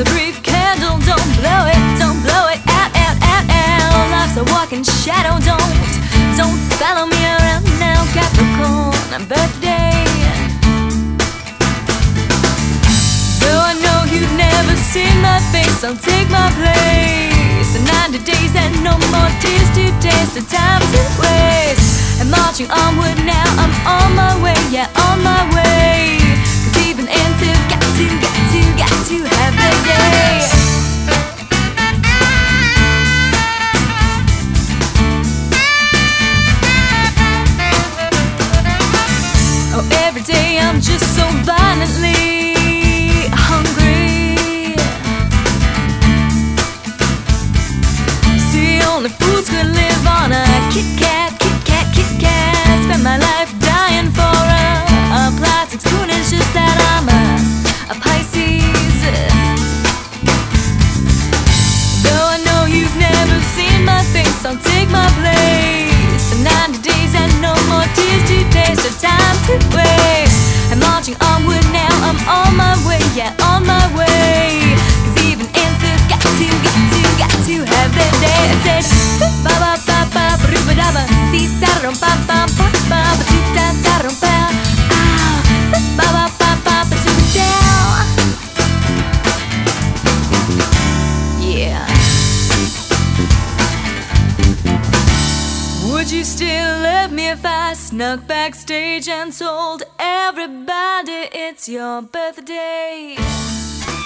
a brief candle, don't blow it out, out, out, out. Life's a walking shadow, don't follow me around now. Capricorn birthday. Though I know you've never seen my face, I'll take my place. 90 days and no more tears to taste, the time to waste. I'm marching onward now, I'm on my way, yeah, on my way. 'Cause even into got to have the day. Oh, every day I'm just so violently hungry. See, only fools could live on a Kit Kat, Kit Kat, Kit Kat. Spend my life dying for a plastic spoon. It's just that I'm a Pisces. Though I know you've never seen my face, I'll take my place. 90 days and no more tears to taste, the time to waste. I'm marching onward now, I'm on my way, yeah, on my way. 'Cause even into got to have that day. I said ba ba ba ba ba da ba si ta rom pa pa pa pa ba ti ta ta rom pa ah ba ba ba ba ba to down. Yeah. Would you still love me if I snuck backstage and told everybody it's your birthday?